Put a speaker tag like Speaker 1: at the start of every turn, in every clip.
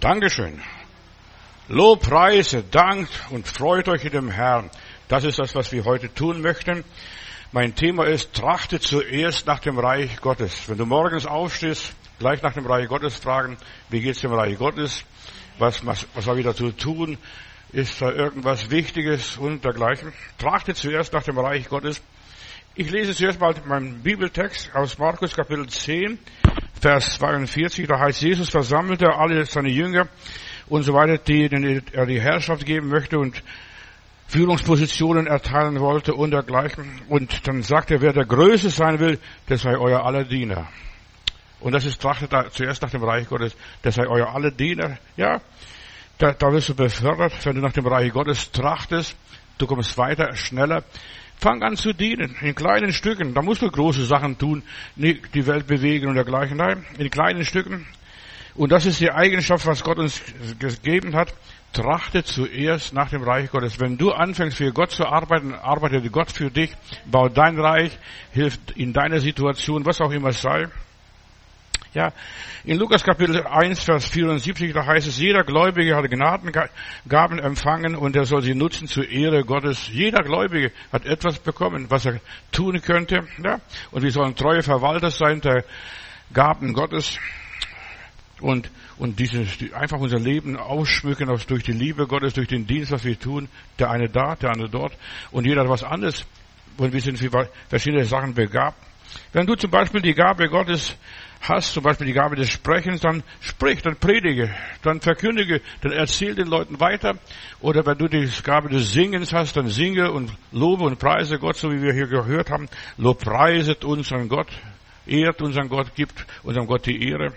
Speaker 1: Dankeschön. Lob, Preise, dankt und freut euch in dem Herrn. Das ist das, was wir heute tun möchten. Mein Thema ist, trachte zuerst nach dem Reich Gottes. Wenn du morgens aufstehst, gleich nach dem Reich Gottes fragen, wie geht's dem Reich Gottes? Was habe ich dazu tun? Ist da irgendwas Wichtiges und dergleichen? Trachte zuerst nach dem Reich Gottes. Ich lese zuerst mal meinen Bibeltext aus Markus Kapitel 10, Vers 42. Da heißt, Jesus versammelte alle seine Jünger und so weiter, denen er die Herrschaft geben möchte und Führungspositionen erteilen wollte und dergleichen. Und dann sagt er, wer der Größte sein will, der sei euer aller Diener. Und das ist, trachtet da zuerst nach dem Reich Gottes, der sei euer aller Diener. Ja, da wirst du befördert, wenn du nach dem Reich Gottes trachtest. Du kommst weiter, schneller. Fang an zu dienen, in kleinen Stücken. Da musst du große Sachen tun, nicht die Welt bewegen und dergleichen. Nein, in kleinen Stücken. Und das ist die Eigenschaft, was Gott uns gegeben hat. Trachte zuerst nach dem Reich Gottes. Wenn du anfängst, für Gott zu arbeiten, arbeitet Gott für dich, baut dein Reich, hilft in deiner Situation, was auch immer es sei. Ja, in Lukas Kapitel 1, Vers 74, da heißt es, jeder Gläubige hat Gnadengaben empfangen und er soll sie nutzen zur Ehre Gottes. Jeder Gläubige hat etwas bekommen, was er tun könnte. Ja, und wir sollen treue Verwalter sein der Gaben Gottes. Und einfach unser Leben ausschmücken durch die Liebe Gottes, durch den Dienst, was wir tun. Der eine da, der andere dort. Und jeder hat was anderes. Und wir sind für verschiedene Sachen begabt. Wenn du zum Beispiel die Gabe Gottes hast, zum Beispiel die Gabe des Sprechens, dann sprich, dann predige, dann verkündige, dann erzähl den Leuten weiter. Oder wenn du die Gabe des Singens hast, dann singe und lobe und preise Gott, so wie wir hier gehört haben. Lobpreiset unseren Gott, ehrt unseren Gott, gibt unserem Gott die Ehre.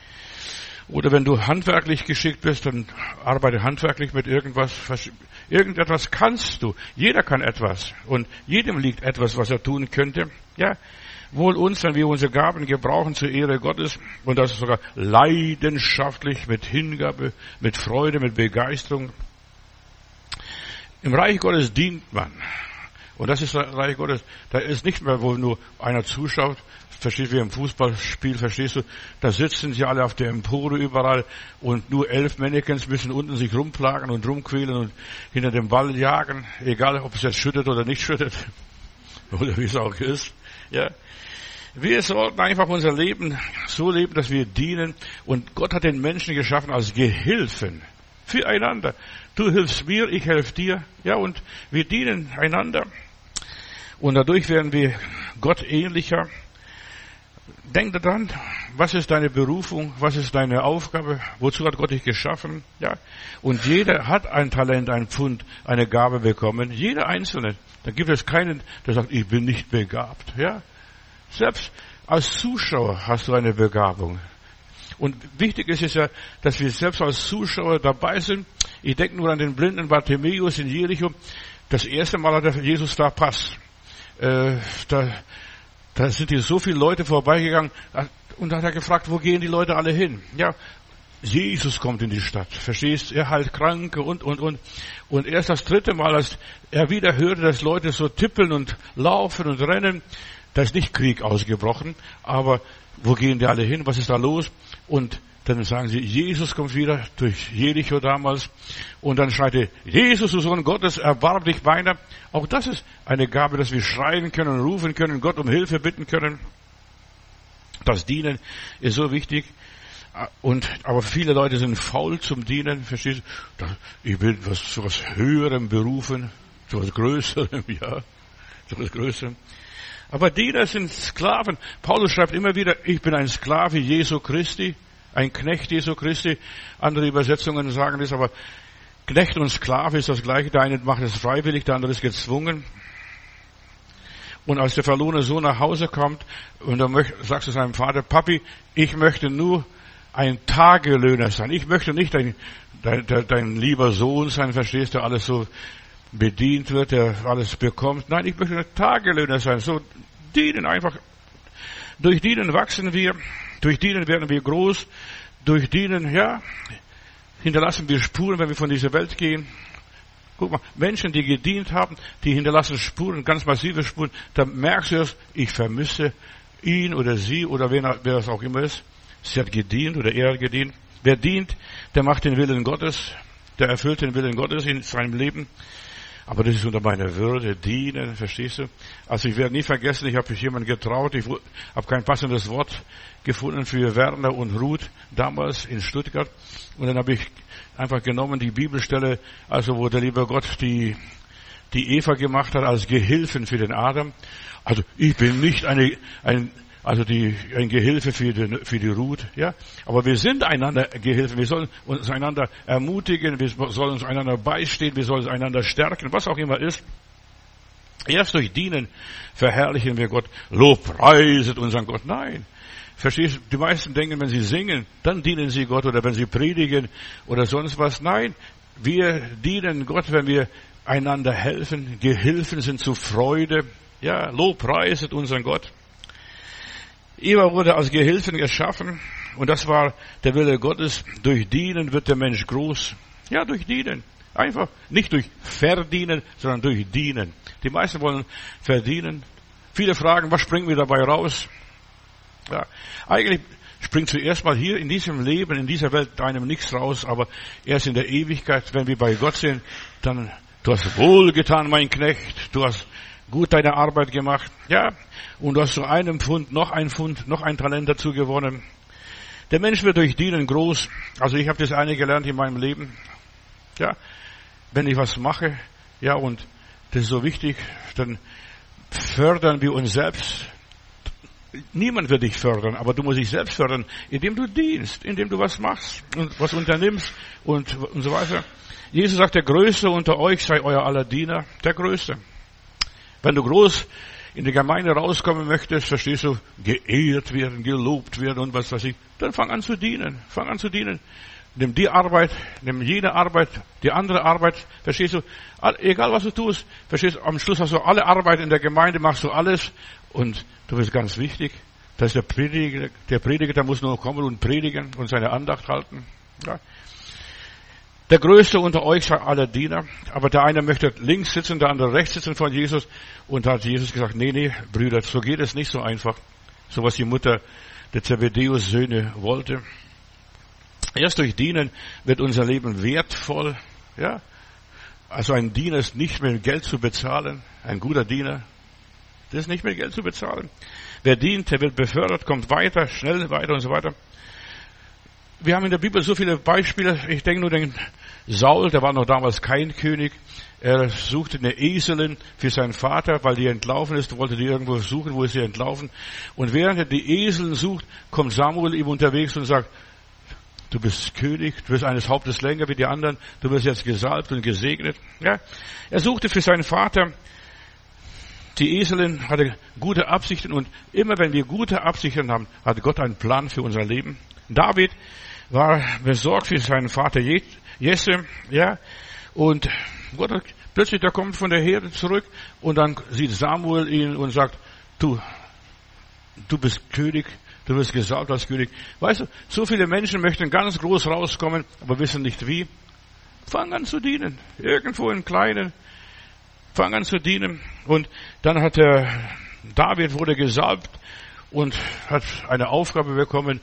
Speaker 1: Oder wenn du handwerklich geschickt bist, dann arbeite handwerklich mit irgendwas. Irgendetwas kannst du. Jeder kann etwas. Und jedem liegt etwas, was er tun könnte. Ja, wohl uns, wenn wir unsere Gaben gebrauchen zur Ehre Gottes. Und das sogar leidenschaftlich, mit Hingabe, mit Freude, mit Begeisterung. Im Reich Gottes dient man. Und das ist das Reich Gottes. Da ist nicht mehr, wo nur einer zuschaut. Verstehst du, wie im Fußballspiel, verstehst du, da sitzen sie alle auf der Empore überall und nur 11 Mannequins müssen unten sich rumplagen und rumquälen und hinter dem Ball jagen, egal ob es jetzt schüttet oder nicht schüttet, oder wie es auch ist, ja. Wir sollten einfach unser Leben so leben, dass wir dienen, und Gott hat den Menschen geschaffen als Gehilfen füreinander. Du hilfst mir, ich helfe dir, ja, und wir dienen einander. Und dadurch werden wir Gott ähnlicher. Denk daran, was ist deine Berufung, was ist deine Aufgabe, wozu hat Gott dich geschaffen, ja? Und jeder hat ein Talent, ein Pfund, eine Gabe bekommen, jeder Einzelne. Da gibt es keinen, der sagt, ich bin nicht begabt, ja? Selbst als Zuschauer hast du eine Begabung. Und wichtig ist es ja, dass wir selbst als Zuschauer dabei sind. Ich denke nur an den blinden Bartimäus in Jericho. Das erste Mal hat Jesus da Pass. Da sind hier so viele Leute vorbeigegangen und da hat er gefragt, wo gehen die Leute alle hin? Ja, Jesus kommt in die Stadt, verstehst? Er heilt Kranke und. Und erst das dritte Mal, als er wieder hörte, dass Leute so tippeln und laufen und rennen, da ist nicht Krieg ausgebrochen, aber wo gehen die alle hin? Was ist da los? Und dann sagen sie, Jesus kommt wieder durch Jericho damals. Und dann schreit er, Jesus, du Sohn Gottes, erbarm dich meiner. Auch das ist eine Gabe, dass wir schreien können, rufen können, Gott um Hilfe bitten können. Das Dienen ist so wichtig. Aber viele Leute sind faul zum Dienen, verstehst du? Ich will zu was Höherem berufen, zu was Größerem, ja, zu was Größerem. Aber Diener sind Sklaven. Paulus schreibt immer wieder, ich bin ein Sklave Jesu Christi. Ein Knecht Jesu Christi. Andere Übersetzungen sagen das, aber Knecht und Sklave ist das Gleiche. Der eine macht es freiwillig, der andere ist gezwungen. Und als der verlorene Sohn nach Hause kommt, und dann sagst du seinem Vater, Papi, ich möchte nur ein Tagelöhner sein. Ich möchte nicht dein lieber Sohn sein, verstehst du, alles so bedient wird, der alles bekommt. Nein, ich möchte ein Tagelöhner sein. So dienen einfach. Durch Dienen wachsen wir. Durch Dienen werden wir groß. Durch Dienen, ja, hinterlassen wir Spuren, wenn wir von dieser Welt gehen. Guck mal, Menschen, die gedient haben, die hinterlassen Spuren, ganz massive Spuren. Da merkst du erst, ich vermisse ihn oder sie oder wer es auch immer ist. Sie hat gedient oder er hat gedient. Wer dient, der macht den Willen Gottes, der erfüllt den Willen Gottes in seinem Leben. Aber das ist unter meiner Würde, dienen, verstehst du? Also ich werde nie vergessen, ich habe mich jemandem getraut, ich habe kein passendes Wort gefunden für Werner und Ruth damals in Stuttgart. Und dann habe ich einfach genommen die Bibelstelle, also wo der liebe Gott die Eva gemacht hat als Gehilfen für den Adam. Also ich bin nicht ein Gehilfe für die Ruth, ja. Aber wir sind einander Gehilfen. Wir sollen uns einander ermutigen. Wir sollen uns einander beistehen. Wir sollen einander stärken. Was auch immer ist. Erst durch Dienen verherrlichen wir Gott. Lobpreiset unseren Gott. Nein. Verstehst du? Die meisten denken, wenn sie singen, dann dienen sie Gott. Oder wenn sie predigen oder sonst was. Nein. Wir dienen Gott, wenn wir einander helfen. Gehilfen sind zu Freude. Ja. Lobpreiset unseren Gott. Eva wurde als Gehilfin geschaffen und das war der Wille Gottes. Durch Dienen wird der Mensch groß. Ja, durch Dienen. Einfach nicht durch Verdienen, sondern durch Dienen. Die meisten wollen verdienen. Viele fragen, was springt mir dabei raus? Ja, eigentlich springt zuerst mal hier in diesem Leben, in dieser Welt einem nichts raus, aber erst in der Ewigkeit, wenn wir bei Gott sind, dann, du hast wohlgetan, mein Knecht, du hast gut deine Arbeit gemacht, ja, und du hast zu einem Pfund, noch ein Talent dazu gewonnen. Der Mensch wird durch Dienen groß. Also ich habe das eine gelernt in meinem Leben. Ja, wenn ich was mache, ja, und das ist so wichtig, dann fördern wir uns selbst. Niemand wird dich fördern, aber du musst dich selbst fördern, indem du dienst, indem du was machst und was unternimmst und so weiter. Jesus sagt, der Größte unter euch sei euer aller Diener, der Größte. Wenn du groß in die Gemeinde rauskommen möchtest, verstehst du, geehrt werden, gelobt werden und was weiß ich, dann fang an zu dienen. Fang an zu dienen. Nimm die Arbeit, nimm jene Arbeit, die andere Arbeit, verstehst du, egal was du tust, verstehst du, am Schluss hast du alle Arbeit in der Gemeinde, machst du alles und du bist ganz wichtig, dass der Prediger, der muss nur kommen und predigen und seine Andacht halten. Ja. Der Größte unter euch sei aller Diener, aber der eine möchte links sitzen, der andere rechts sitzen von Jesus. Und da hat Jesus gesagt, nee, Brüder, so geht es nicht so einfach. So was die Mutter der Zebedeus-Söhne wollte. Erst durch Dienen wird unser Leben wertvoll. Ja, also ein Diener ist nicht mit Geld zu bezahlen. Ein guter Diener, das ist nicht mit Geld zu bezahlen. Wer dient, der wird befördert, kommt weiter, schnell weiter und so weiter. Wir haben in der Bibel so viele Beispiele. Ich denke nur den Saul, der war noch damals kein König. Er suchte eine Eselin für seinen Vater, weil die entlaufen ist. Er wollte die irgendwo suchen, wo ist sie entlaufen. Und während er die Eseln sucht, kommt Samuel ihm unterwegs und sagt, du bist König, du bist eines Hauptes länger wie die anderen, du wirst jetzt gesalbt und gesegnet. Ja? Er suchte für seinen Vater. Die Eselin hatte gute Absichten und immer wenn wir gute Absichten haben, hat Gott einen Plan für unser Leben. David war besorgt für seinen Vater Jesse, ja, und Gott hat plötzlich, der kommt von der Herde zurück und dann sieht Samuel ihn und sagt, du bist König, du wirst gesalbt als König. Weißt du, so viele Menschen möchten ganz groß rauskommen, aber wissen nicht wie. Fang an zu dienen, irgendwo im Kleinen, fang an zu dienen. Und dann hat David wurde gesalbt und hat eine Aufgabe bekommen,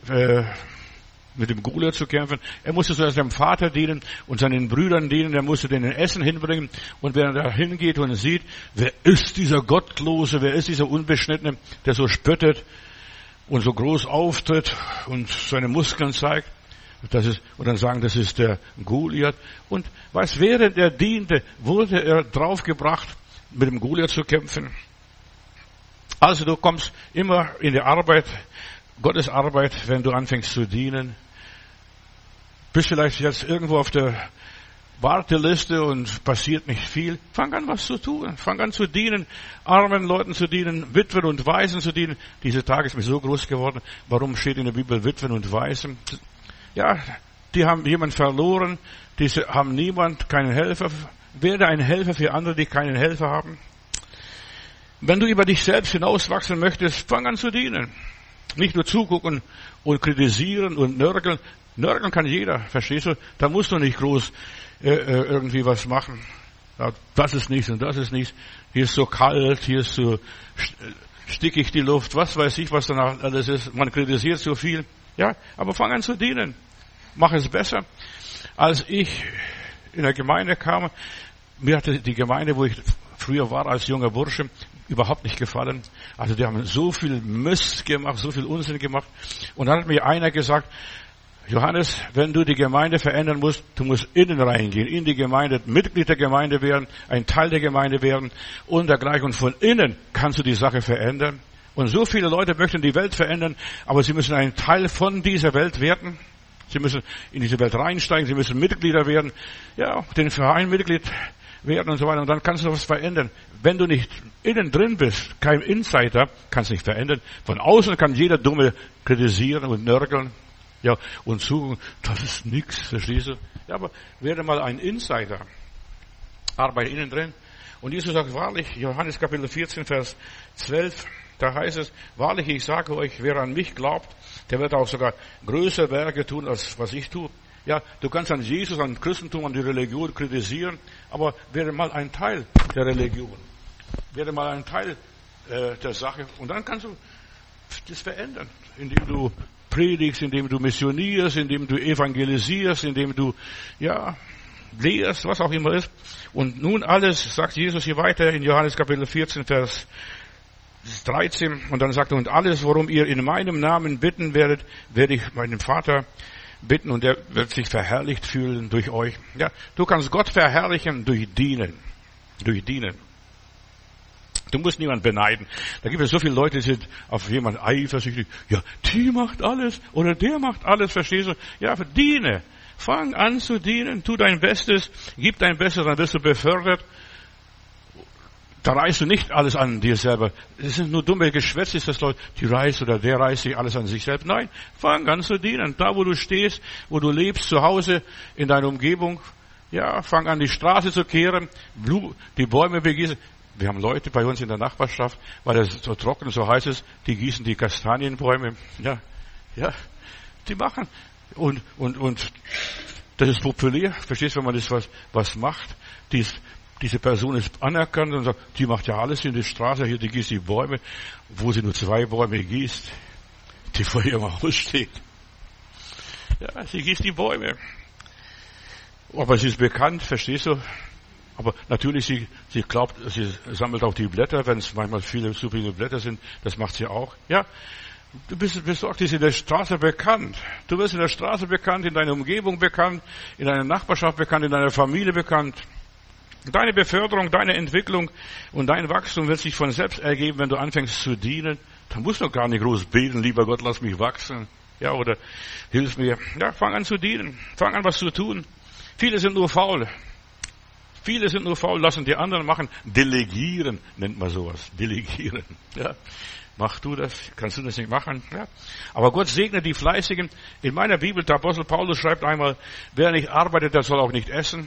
Speaker 1: mit dem Goliath zu kämpfen. Er musste zuerst seinem Vater dienen und seinen Brüdern dienen. Er musste denen Essen hinbringen. Und wenn er da hingeht und sieht, wer ist dieser Gottlose, wer ist dieser Unbeschnittene, der so spöttet und so groß auftritt und seine Muskeln zeigt, und dann sagen, das ist der Goliath. Und während er diente, wurde er draufgebracht, mit dem Goliath zu kämpfen. Also du kommst immer in die Arbeit, Gottes Arbeit, wenn du anfängst zu dienen. Bist vielleicht jetzt irgendwo auf der Warteliste und passiert nicht viel. Fang an, was zu tun. Fang an zu dienen, armen Leuten zu dienen, Witwen und Waisen zu dienen. Diese Tage ist mir so groß geworden. Warum steht in der Bibel Witwen und Waisen? Ja, die haben jemanden verloren. Die haben keinen Helfer. Werde ein Helfer für andere, die keinen Helfer haben. Wenn du über dich selbst hinauswachsen möchtest, fang an zu dienen. Nicht nur zugucken und kritisieren und nörgeln. Nörgeln kann jeder, verstehst du? Da musst du nicht groß irgendwie was machen. Ja, das ist nichts und das ist nichts. Hier ist so kalt, hier ist so stickig die Luft. Was weiß ich, was danach alles ist. Man kritisiert so viel. Ja, aber fang an zu dienen. mache es besser. Als ich in der Gemeinde kam, mir hatte die Gemeinde, wo ich früher war als junger Bursche, überhaupt nicht gefallen. Also die haben so viel Mist gemacht, so viel Unsinn gemacht. Und dann hat mir einer gesagt, Johannes, wenn du die Gemeinde verändern musst, du musst innen reingehen, in die Gemeinde, Mitglied der Gemeinde werden, ein Teil der Gemeinde werden und dergleichen. Und von innen kannst du die Sache verändern. Und so viele Leute möchten die Welt verändern, aber sie müssen ein Teil von dieser Welt werden. Sie müssen in diese Welt reinsteigen, sie müssen Mitglieder werden, ja, den Verein Mitglied werden und so weiter. Und dann kannst du was verändern. Wenn du nicht innen drin bist, kein Insider, kannst du nicht verändern. Von außen kann jeder Dumme kritisieren und nörgeln. Ja, und suchen, das ist nix, verstehst du? Ja, aber werde mal ein Insider. Arbeite innen drin. Und Jesus sagt wahrlich, Johannes Kapitel 14, Vers 12, da heißt es, wahrlich, ich sage euch, wer an mich glaubt, der wird auch sogar größere Werke tun, als was ich tue. Ja, du kannst an Jesus, an Christentum, an die Religion kritisieren, aber werde mal ein Teil der Religion. Werde mal ein Teil der Sache. Und dann kannst du das verändern, indem du predigst, indem du missionierst, indem du evangelisierst, indem du, ja, lehrst, was auch immer ist. Und nun alles, sagt Jesus hier weiter in Johannes Kapitel 14, Vers 13. Und dann sagt er, und alles, worum ihr in meinem Namen bitten werdet, werde ich meinem Vater bitten und er wird sich verherrlicht fühlen durch euch. Ja, du kannst Gott verherrlichen durch Dienen. Durch Dienen. Du musst niemanden beneiden. Da gibt es so viele Leute, die sind auf jemanden eifersüchtig. Ja, die macht alles oder der macht alles, verstehst du? Ja, diene. Fang an zu dienen, tu dein Bestes, gib dein Bestes, dann wirst du befördert. Da reißt du nicht alles an dir selber. Es sind nur dumme Geschwätze, ist das Leute, die reißt oder der reißt sich alles an sich selbst. Nein, fang an zu dienen. Da, wo du stehst, wo du lebst, zu Hause, in deiner Umgebung. Ja, fang an, die Straße zu kehren, die Bäume begießen. Wir haben Leute bei uns in der Nachbarschaft, weil es so trocken, so heiß ist, die gießen die Kastanienbäume. Ja, die machen. Und das ist populär. Verstehst du, wenn man das was macht? Diese Person ist anerkannt und sagt, die macht ja alles in der Straße, hier, die gießt die Bäume, wo sie nur 2 Bäume gießt, die vor ihrem Haus steht. Ja, sie gießt die Bäume. Aber sie ist bekannt, verstehst du? Aber natürlich, sie glaubt, sie sammelt auch die Blätter, wenn es manchmal zu viele Blätter sind, das macht sie auch. Ja, du bist in der Straße bekannt. Du wirst in der Straße bekannt, in deiner Umgebung bekannt, in deiner Nachbarschaft bekannt, in deiner Familie bekannt. Deine Beförderung, deine Entwicklung und dein Wachstum wird sich von selbst ergeben, wenn du anfängst zu dienen. Dann musst du gar nicht groß beten, lieber Gott, lass mich wachsen. Ja, oder hilf mir. Ja, fang an zu dienen. Fang an, was zu tun. Viele sind nur faul. Lassen die anderen machen. Delegieren nennt man sowas. Delegieren. Ja. Mach du das, kannst du das nicht machen? Ja. Aber Gott segne die Fleißigen. In meiner Bibel, der Apostel Paulus schreibt einmal, wer nicht arbeitet, der soll auch nicht essen.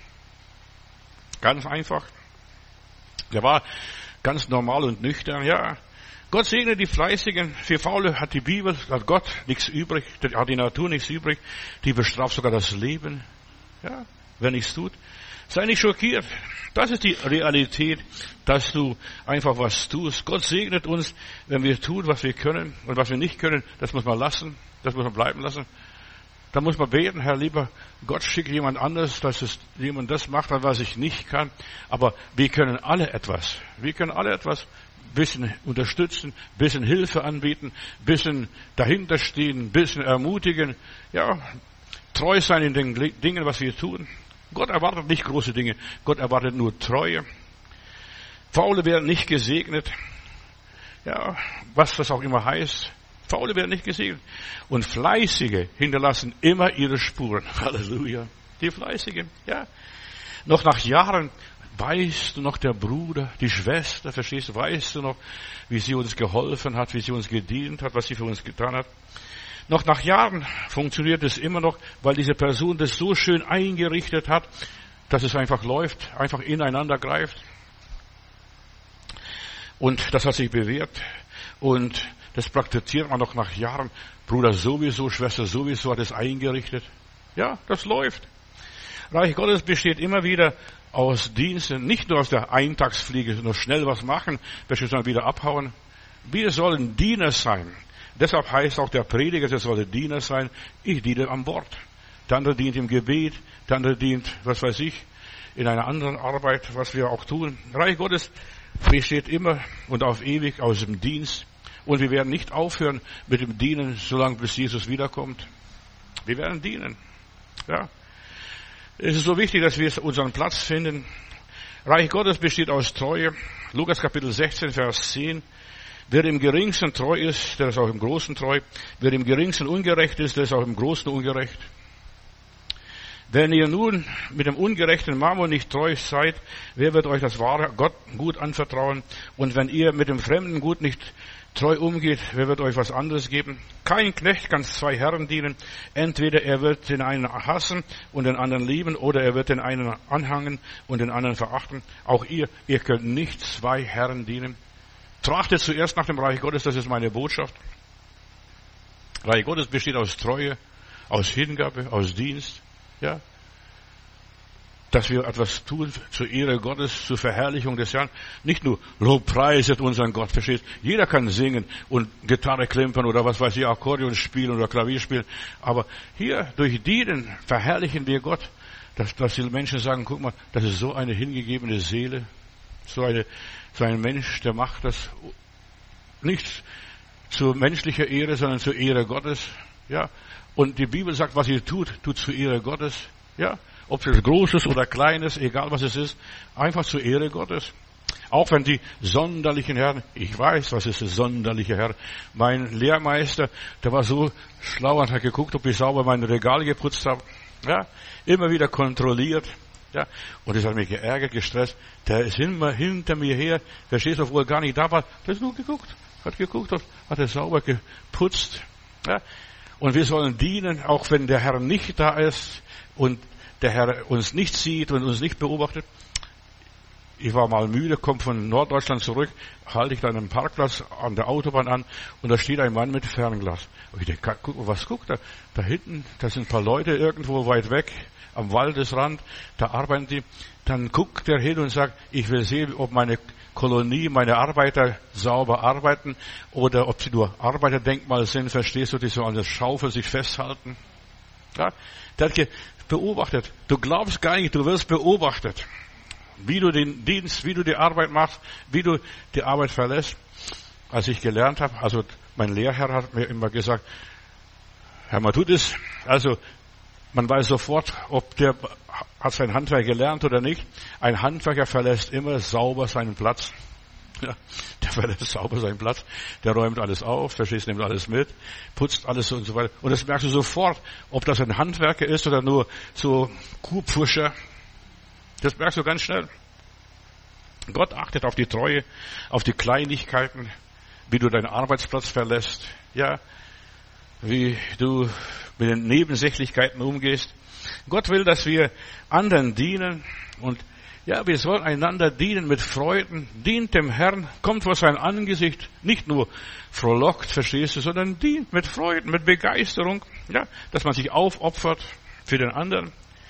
Speaker 1: Ganz einfach. Der war ganz normal und nüchtern, ja. Gott segne die Fleißigen. Für Faule hat die Bibel, hat Gott nichts übrig, hat die Natur nichts übrig. Die bestraft sogar das Leben. Ja, wer nichts tut. Sei nicht schockiert. Das ist die Realität, dass du einfach was tust. Gott segnet uns, wenn wir tun, was wir können. Und was wir nicht können, das muss man lassen. Das muss man bleiben lassen. Da muss man beten, Herr, lieber Gott, schicke jemand anderes, dass es jemand das macht, was ich nicht kann. Aber wir können alle etwas. Wir können alle etwas. Bisschen unterstützen, bisschen Hilfe anbieten, bisschen dahinter stehen, bisschen ermutigen. Ja, treu sein in den Dingen, was wir tun. Gott erwartet nicht große Dinge. Gott erwartet nur Treue. Faule werden nicht gesegnet. Ja, was das auch immer heißt. Faule werden nicht gesegnet. Und Fleißige hinterlassen immer ihre Spuren. Halleluja. Die Fleißigen, ja. Noch nach Jahren weißt du noch der Bruder, die Schwester, verstehst du, weißt du noch, wie sie uns geholfen hat, wie sie uns gedient hat, was sie für uns getan hat. Noch nach Jahren funktioniert es immer noch, weil diese Person das so schön eingerichtet hat, dass es einfach läuft, einfach ineinander greift. Und das hat sich bewährt. Und das praktiziert man noch nach Jahren. Bruder sowieso, Schwester sowieso hat es eingerichtet. Ja, das läuft. Reich Gottes besteht immer wieder aus Diensten, nicht nur aus der Eintagsfliege, nur schnell was machen, dann wieder abhauen. Wir sollen Diener sein. Deshalb heißt auch der Prediger, der soll Diener sein. Ich diene am Wort. der andere dient im Gebet, der andere dient, was weiß ich, in einer anderen Arbeit, was wir auch tun. Reich Gottes besteht immer und auf ewig aus dem Dienst. Und wir werden nicht aufhören mit dem Dienen, solange bis Jesus wiederkommt. Wir werden dienen. Ja. Es ist so wichtig, dass wir unseren Platz finden. Reich Gottes besteht aus Treue. Lukas Kapitel 16, Vers 10. Wer im Geringsten treu ist, der ist auch im Großen treu. Wer im Geringsten ungerecht ist, der ist auch im Großen ungerecht. Wenn ihr nun mit dem ungerechten Mammon nicht treu seid, wer wird euch das wahre Gott gut anvertrauen? Und wenn ihr mit dem fremden Gut nicht treu umgeht, wer wird euch was anderes geben? Kein Knecht kann zwei Herren dienen. Entweder er wird den einen hassen und den anderen lieben, oder er wird den einen anhangen und den anderen verachten. Auch ihr könnt nicht zwei Herren dienen. Trachtet zuerst nach dem Reich Gottes, das ist meine Botschaft. Reich Gottes besteht aus Treue, aus Hingabe, aus Dienst. Ja, dass wir etwas tun zur Ehre Gottes, zur Verherrlichung des Herrn. Nicht nur Lobpreiset unseren Gott, versteht? Jeder kann singen und Gitarre klimpern oder was weiß ich, Akkordeon spielen oder Klavier spielen. Aber hier durch Dienen verherrlichen wir Gott, dass die Menschen sagen, guck mal, das ist so eine hingegebene Seele, so ein Mensch, der macht das nicht zur menschlicher Ehre, sondern zur Ehre Gottes. Ja. Und die Bibel sagt, was ihr tut zur Ehre Gottes. Ja, ob es Großes oder Kleines, egal was es ist, einfach zur Ehre Gottes. Auch wenn die sonderlichen Herren, ich weiß, was ist der sonderliche Herr. Mein Lehrmeister, der war so schlau und hat geguckt, ob ich sauber mein Regal geputzt habe. Ja, immer wieder kontrolliert. Ja, und das hat mich geärgert, gestresst. Der ist immer hinter mir her, verstehst du, obwohl er gar nicht da war. Der ist nur geguckt, hat er sauber geputzt. Ja. Und wir sollen dienen, auch wenn der Herr nicht da ist und der Herr uns nicht sieht und uns nicht beobachtet. Ich war mal müde, komme von Norddeutschland zurück, halte ich dann einen Parkplatz an der Autobahn an und da steht ein Mann mit Fernglas. Und ich denke, was guckt er? Da hinten, da sind ein paar Leute irgendwo weit weg, am Waldesrand, da arbeiten die. Dann guckt er hin und sagt, ich will sehen, ob meine Kolonie, meine Arbeiter sauber arbeiten oder ob sie nur Arbeiterdenkmal sind, verstehst du, die so an der Schaufel sich festhalten. Ja, der hat beobachtet. Du glaubst gar nicht, du wirst beobachtet. Wie du den Dienst, wie du die Arbeit machst, wie du die Arbeit verlässt. Als ich gelernt habe, also mein Lehrherr hat mir immer gesagt, Herr Matthudis, also man weiß sofort, ob der hat sein Handwerk gelernt oder nicht. Ein Handwerker verlässt immer sauber seinen Platz. Ja, der verlässt sauber seinen Platz. Der räumt alles auf, verstehst, nimmt alles mit, putzt alles und so weiter. Und das merkst du sofort, ob das ein Handwerker ist oder nur so Kuhpfuscher. Das merkst du ganz schnell. Gott achtet auf die Treue, auf die Kleinigkeiten, wie du deinen Arbeitsplatz verlässt. Ja, wie du mit den Nebensächlichkeiten umgehst. Gott will, dass wir anderen dienen und ja, wir sollen einander dienen mit Freuden. Dient dem Herrn, kommt vor sein Angesicht, nicht nur frohlockt, verstehst du, sondern dient mit Freuden, mit Begeisterung, ja, dass man sich aufopfert für den anderen.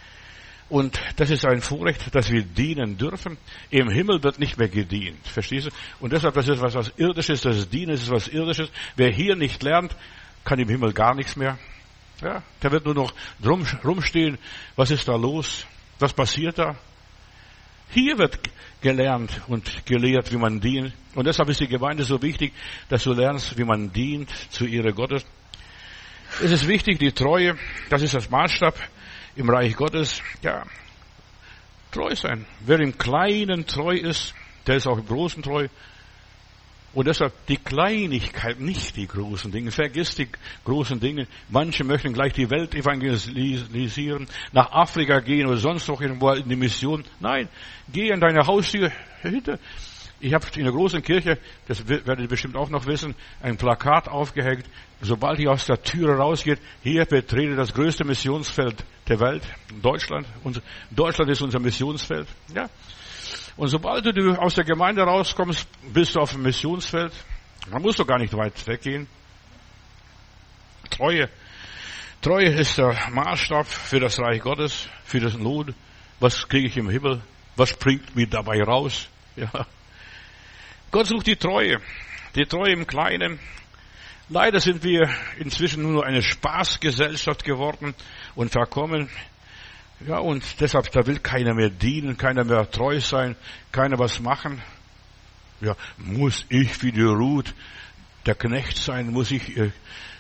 Speaker 1: Und das ist ein Vorrecht, dass wir dienen dürfen. Im Himmel wird nicht mehr gedient, verstehst du? Und deshalb, das ist was Irdisches, das Dienen ist was Irdisches. Wer hier nicht lernt, kann im Himmel gar nichts mehr. Ja, der wird nur noch rumstehen. Was ist da los? Was passiert da? Hier wird gelernt und gelehrt, wie man dient. Und deshalb ist die Gemeinde so wichtig, dass du lernst, wie man dient zur Ehre Gottes. Es ist wichtig, die Treue, das ist das Maßstab im Reich Gottes. Ja, treu sein. Wer im Kleinen treu ist, der ist auch im Großen treu. Und deshalb die Kleinigkeit, nicht die großen Dinge. Vergiss die großen Dinge. Manche möchten gleich die Welt evangelisieren, nach Afrika gehen oder sonst noch irgendwo in die Mission. Nein, geh an deine Haustür hinter. Ich habe in der großen Kirche, das werdet ihr bestimmt auch noch wissen, ein Plakat aufgehängt. Sobald ihr aus der Türe rausgeht, hier betrete das größte Missionsfeld der Welt, Deutschland. Und Deutschland ist unser Missionsfeld. Ja. Und sobald du aus der Gemeinde rauskommst, bist du auf dem Missionsfeld. Man muss doch gar nicht weit weggehen. Treue ist der Maßstab für das Reich Gottes, für das Lohn. Was kriege ich im Himmel? Was bringt mir dabei raus? Ja. Gott sucht die Treue im Kleinen. Leider sind wir inzwischen nur eine Spaßgesellschaft geworden und verkommen. Ja, und deshalb, da will keiner mehr dienen, keiner mehr treu sein, keiner was machen. Ja, muss ich wie die Ruth der Knecht sein? Muss ich ihr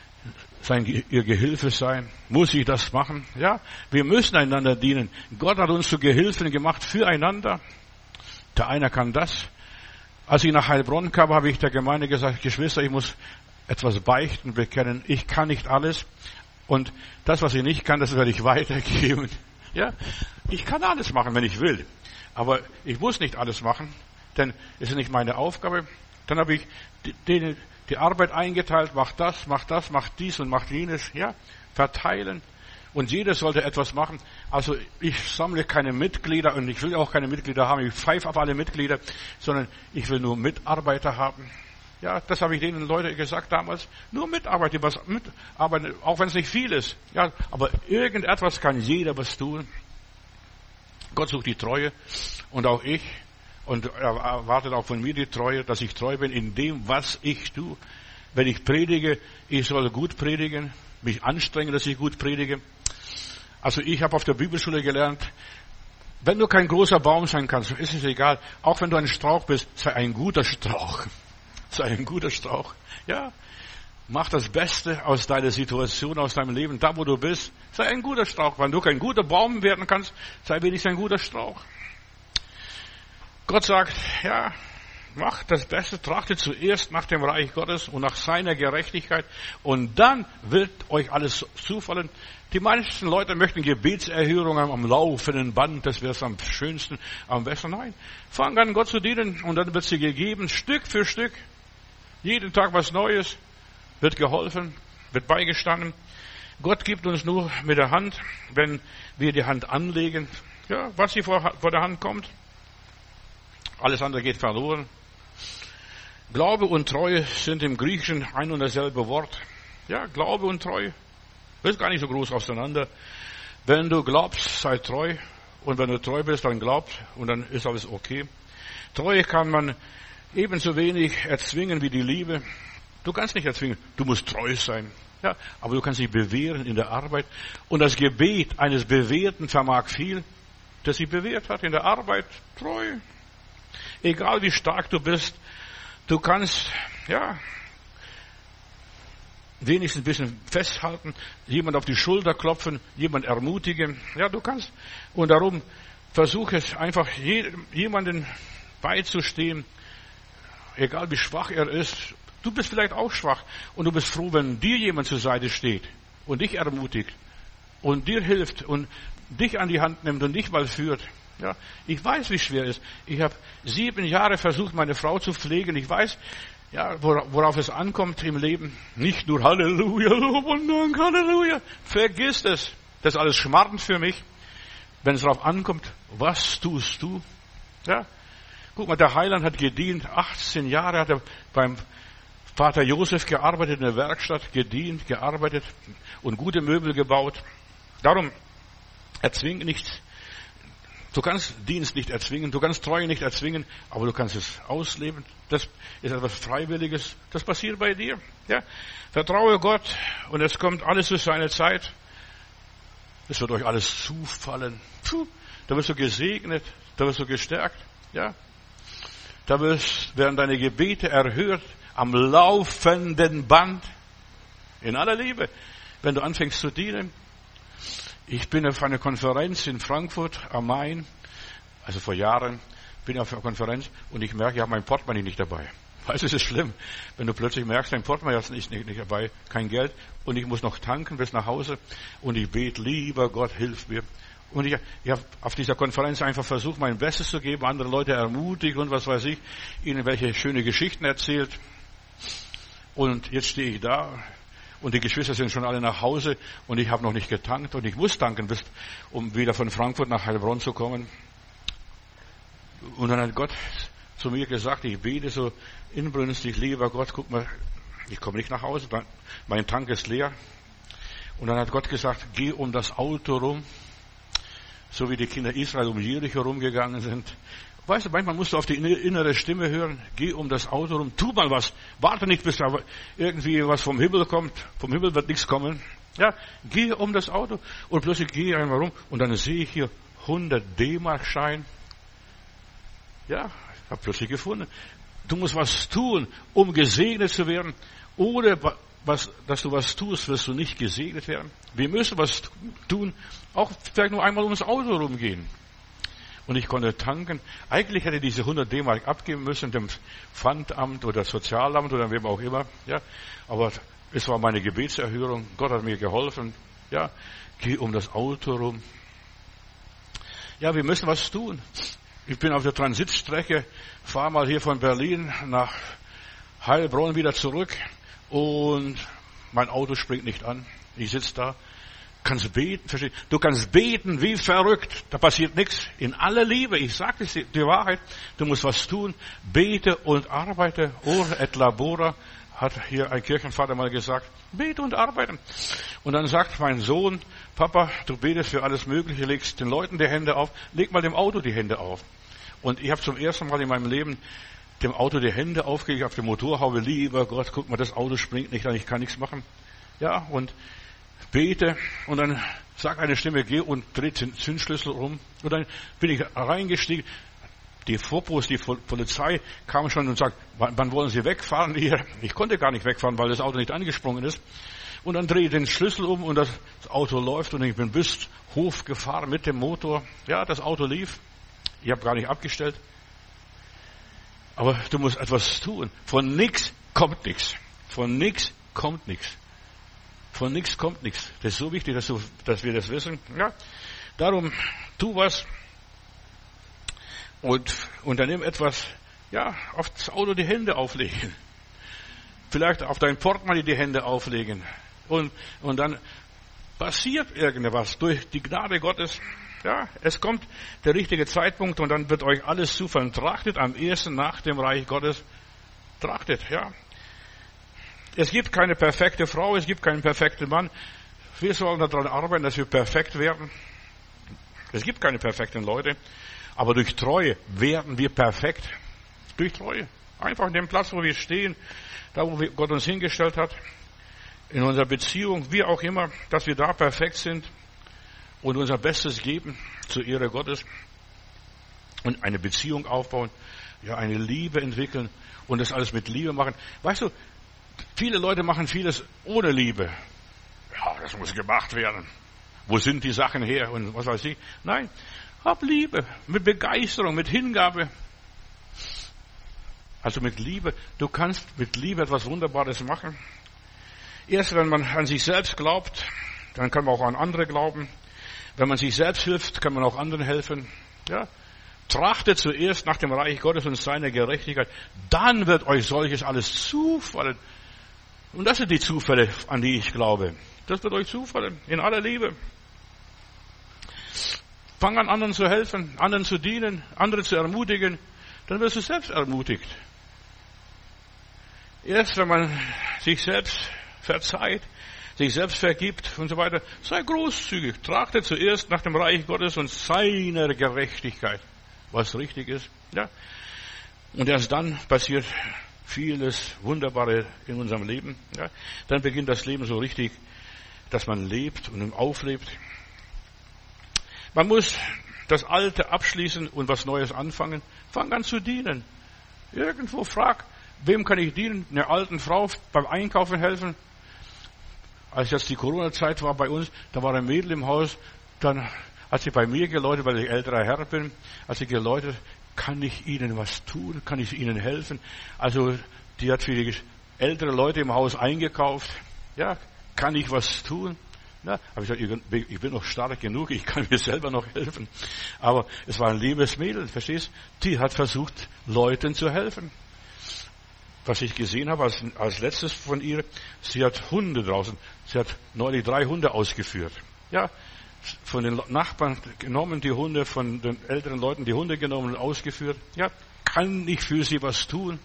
Speaker 1: Gehilfe sein? Muss ich das machen? Ja, wir müssen einander dienen. Gott hat uns zu Gehilfen gemacht füreinander. Der eine kann das. Als ich nach Heilbronn kam, habe ich der Gemeinde gesagt, Geschwister, ich muss etwas beichten, bekennen. Ich kann nicht alles. Und das, was ich nicht kann, das werde ich weitergeben. Ja, ich kann alles machen, wenn ich will. Aber ich muss nicht alles machen, denn es ist nicht meine Aufgabe. Dann habe ich die Arbeit eingeteilt, macht das, macht dies und macht jenes. Ja, verteilen. Und jeder sollte etwas machen. Also ich sammle keine Mitglieder und ich will auch keine Mitglieder haben. Ich pfeife auf alle Mitglieder, sondern ich will nur Mitarbeiter haben. Ja, das habe ich denen Leuten gesagt damals. Nur Mitarbeiter, die was mitarbeiten, auch wenn es nicht viel ist. Ja, aber irgendetwas kann jeder was tun. Gott sucht die Treue und auch ich. Und er erwartet auch von mir die Treue, dass ich treu bin in dem, was ich tue. Wenn ich predige, ich soll gut predigen, mich anstrengen, dass ich gut predige. Also ich habe auf der Bibelschule gelernt, wenn du kein großer Baum sein kannst, ist es egal. Auch wenn du ein Strauch bist, sei ein guter Strauch. Sei ein guter Strauch. Ja, mach das Beste aus deiner Situation, aus deinem Leben, da wo du bist. Sei ein guter Strauch. Wenn du kein guter Baum werden kannst, sei wenigstens ein guter Strauch. Gott sagt, ja, macht das Beste, trachtet zuerst nach dem Reich Gottes und nach seiner Gerechtigkeit und dann wird euch alles zufallen. Die meisten Leute möchten Gebetserhörungen am laufenden Band, das wäre es am schönsten, am besten. Nein, fang an, Gott zu dienen und dann wird sie gegeben, Stück für Stück. Jeden Tag was Neues, wird geholfen, wird beigestanden. Gott gibt uns nur mit der Hand, wenn wir die Hand anlegen, ja, was hier vor der Hand kommt. Alles andere geht verloren. Glaube und Treue sind im Griechischen ein und dasselbe Wort. Ja, Glaube und Treue ist gar nicht so groß auseinander. Wenn du glaubst, sei treu. Und wenn du treu bist, dann glaub. Und dann ist alles okay. Treue kann man ebenso wenig erzwingen wie die Liebe. Du kannst nicht erzwingen. Du musst treu sein. Ja, aber du kannst dich bewähren in der Arbeit. Und das Gebet eines Bewährten vermag viel, der sich bewährt hat in der Arbeit. Treu. Egal wie stark du bist, du kannst, ja, wenigstens ein bisschen festhalten, jemand auf die Schulter klopfen, jemand ermutigen. Ja, du kannst. Und darum versuche es einfach, jemanden beizustehen, egal wie schwach er ist. Du bist vielleicht auch schwach und du bist froh, wenn dir jemand zur Seite steht und dich ermutigt und dir hilft und dich an die Hand nimmt und dich mal führt. Ja, ich weiß, wie schwer es ist. Ich habe 7 Jahre versucht, meine Frau zu pflegen. Ich weiß, ja, worauf es ankommt im Leben. Nicht nur Halleluja, Lob und Dank, Halleluja. Vergiss es. Das ist alles Schmarrn für mich. Wenn es darauf ankommt, was tust du? Ja, guck mal, der Heiland hat gedient. 18 Jahre hat er beim Vater Josef gearbeitet in der Werkstatt, gedient, gearbeitet und gute Möbel gebaut. Darum erzwing nichts. Du kannst Dienst nicht erzwingen, du kannst Treue nicht erzwingen, aber du kannst es ausleben. Das ist etwas Freiwilliges. Das passiert bei dir. Ja? Vertraue Gott und es kommt alles zu seiner Zeit. Es wird euch alles zufallen. Puh, da wirst du gesegnet, da wirst du gestärkt. Ja? Da werden deine Gebete erhört am laufenden Band. In aller Liebe. Wenn du anfängst zu dienen. Ich bin auf einer Konferenz in Frankfurt am Main, also vor Jahren, bin auf einer Konferenz und ich merke, ich habe mein Portemonnaie nicht dabei. Weißt du, es ist schlimm, wenn du plötzlich merkst, dein Portemonnaie ist nicht dabei, kein Geld und ich muss noch tanken bis nach Hause und ich bete, lieber Gott, hilf mir. Und ich habe auf dieser Konferenz einfach versucht, mein Bestes zu geben, andere Leute ermutigt und was weiß ich, ihnen welche schöne Geschichten erzählt. Und jetzt stehe ich da. Und die Geschwister sind schon alle nach Hause und ich habe noch nicht getankt und ich muss tanken, um wieder von Frankfurt nach Heilbronn zu kommen. Und dann hat Gott zu mir gesagt, ich bete so inbrünstig, lieber Gott, guck mal, ich komme nicht nach Hause, mein Tank ist leer. Und dann hat Gott gesagt, geh um das Auto rum, so wie die Kinder Israel um Jericho rumgegangen sind. Weißt du, manchmal musst du auf die innere Stimme hören. Geh um das Auto rum, tu mal was. Warte nicht, bis da irgendwie was vom Himmel kommt. Vom Himmel wird nichts kommen. Ja, geh um das Auto und plötzlich gehe ich einmal rum und dann sehe ich hier 100 D-Mark-Schein. Ja, ich habe plötzlich gefunden. Du musst was tun, um gesegnet zu werden. Ohne dass du was tust, wirst du nicht gesegnet werden. Wir müssen was tun, auch vielleicht nur einmal ums Auto rumgehen. Und ich konnte tanken. Eigentlich hätte ich diese 100 D-Mark abgeben müssen, dem Pfandamt oder Sozialamt oder wem auch immer. Ja, aber es war meine Gebetserhörung. Gott hat mir geholfen. Ja, geh um das Auto rum. Ja, wir müssen was tun. Ich bin auf der Transitstrecke, fahre mal hier von Berlin nach Heilbronn wieder zurück und mein Auto springt nicht an. Ich sitze da, kannst beten, verstehst du? Du kannst beten wie verrückt, da passiert nichts. In aller Liebe, ich sage dir die Wahrheit, du musst was tun, bete und arbeite. Ora et labora, hat hier ein Kirchenvater mal gesagt, bete und arbeite. Und dann sagt mein Sohn, Papa, du betest für alles Mögliche, legst den Leuten die Hände auf, leg mal dem Auto die Hände auf. Und ich habe zum ersten Mal in meinem Leben dem Auto die Hände aufgelegt auf die Motorhaube. Lieber Gott, guck mal, das Auto springt nicht an, ich kann nichts machen. Ja, und bete und dann sagt eine Stimme, geh und dreht den Zündschlüssel um. Und dann bin ich reingestiegen. Die Fopos, die Polizei kam schon und sagt, wann wollen Sie wegfahren hier? Ich konnte gar nicht wegfahren, weil das Auto nicht angesprungen ist. Und dann drehe ich den Schlüssel um und das Auto läuft und ich bin bis Hof gefahren mit dem Motor. Ja, das Auto lief. Ich habe gar nicht abgestellt. Aber du musst etwas tun. Von nichts kommt nichts. Von nichts kommt nichts. Von nichts kommt nichts. Das ist so wichtig, dass wir das wissen. Ja, darum tu was und unternimm etwas. Ja, auf das Auto die Hände auflegen. Vielleicht auf dein Portemonnaie die Hände auflegen. Und dann passiert irgendwas durch die Gnade Gottes. Ja, es kommt der richtige Zeitpunkt und dann wird euch alles zufallen. Trachtet am ersten nach dem Reich Gottes. Trachtet, ja. Es gibt keine perfekte Frau, es gibt keinen perfekten Mann. Wir sollen daran arbeiten, dass wir perfekt werden. Es gibt keine perfekten Leute. Aber durch Treue werden wir perfekt. Durch Treue. Einfach an dem Platz, wo wir stehen, da wo Gott uns hingestellt hat, in unserer Beziehung, wie auch immer, dass wir da perfekt sind und unser Bestes geben zur Ehre Gottes und eine Beziehung aufbauen, ja, eine Liebe entwickeln und das alles mit Liebe machen. Weißt du, viele Leute machen vieles ohne Liebe. Ja, das muss gemacht werden. Wo sind die Sachen her und was weiß ich? Nein, hab Liebe, mit Begeisterung, mit Hingabe. Also mit Liebe. Du kannst mit Liebe etwas Wunderbares machen. Erst wenn man an sich selbst glaubt, dann kann man auch an andere glauben. Wenn man sich selbst hilft, kann man auch anderen helfen. Ja? Trachtet zuerst nach dem Reich Gottes und seiner Gerechtigkeit. Dann wird euch solches alles zufallen. Und das sind die Zufälle, an die ich glaube. Das wird euch zufallen, in aller Liebe. Fang an, anderen zu helfen, anderen zu dienen, andere zu ermutigen. Dann wirst du selbst ermutigt. Erst wenn man sich selbst verzeiht, sich selbst vergibt und so weiter, sei großzügig. Trachte zuerst nach dem Reich Gottes und seiner Gerechtigkeit, was richtig ist. Ja? Und erst dann passiert vieles Wunderbare in unserem Leben. Ja? Dann beginnt das Leben so richtig, dass man lebt und auflebt. Man muss das Alte abschließen und was Neues anfangen. Fang an zu dienen. Irgendwo frag, wem kann ich dienen? Einer alten Frau beim Einkaufen helfen? Als jetzt die Corona-Zeit war bei uns, da war ein Mädel im Haus, dann hat sie bei mir geläutet, weil ich älterer Herr bin, hat sie geläutet, kann ich Ihnen was tun? Kann ich Ihnen helfen? Also, die hat für die ältere Leute im Haus eingekauft. Ja, kann ich was tun? Ja, habe ich gesagt, ich bin noch stark genug, ich kann mir selber noch helfen. Aber es war ein liebes Mädel, verstehst? Die hat versucht, Leuten zu helfen. Was ich gesehen habe als letztes von ihr, sie hat Hunde draußen. Sie hat neulich 3 Hunde ausgeführt. Ja, von den Nachbarn genommen die Hunde, von den älteren Leuten die Hunde genommen und ausgeführt. Ja, kann ich für sie was tun?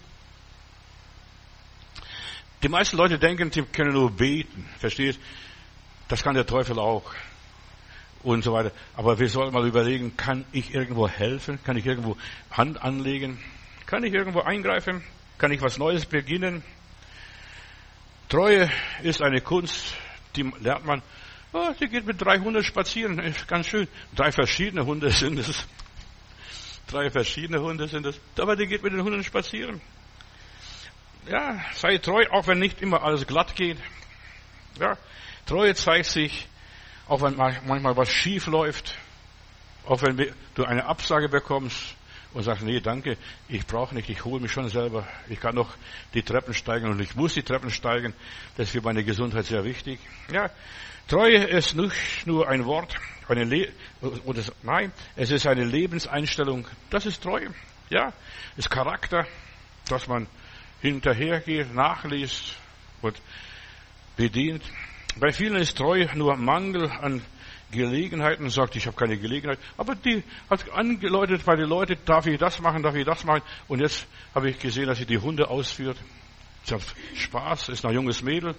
Speaker 1: Die meisten Leute denken, sie können nur beten. Verstehst? Das kann der Teufel auch. und so weiter. Aber wir sollten mal überlegen, kann ich irgendwo helfen? Kann ich irgendwo Hand anlegen? Kann ich irgendwo eingreifen? Kann ich was Neues beginnen? Treue ist eine Kunst, die lernt man. Oh, sie geht mit 3 Hunden spazieren, ist ganz schön. 3 verschiedene Hunde sind es. 3 verschiedene Hunde sind es. Aber die geht mit den Hunden spazieren. Ja, sei treu, auch wenn nicht immer alles glatt geht. Ja, Treue zeigt sich, auch wenn manchmal was schief läuft. Auch wenn du eine Absage bekommst und sagst, nee, danke, ich brauche nicht, ich hole mich schon selber. Ich kann doch die Treppen steigen und ich muss die Treppen steigen. Das ist für meine Gesundheit sehr wichtig. Ja, Treue ist nicht nur ein Wort, nein, es ist eine Lebenseinstellung. Das ist Treue. Ja, ist Charakter, dass man hinterhergeht, nachliest und bedient. Bei vielen ist Treue nur Mangel an Gelegenheiten, sagt, ich habe keine Gelegenheit. Aber die hat angeläutet bei den Leuten, darf ich das machen. Und jetzt habe ich gesehen, dass sie die Hunde ausführt. Sie hat Spaß, ist ein junges Mädel.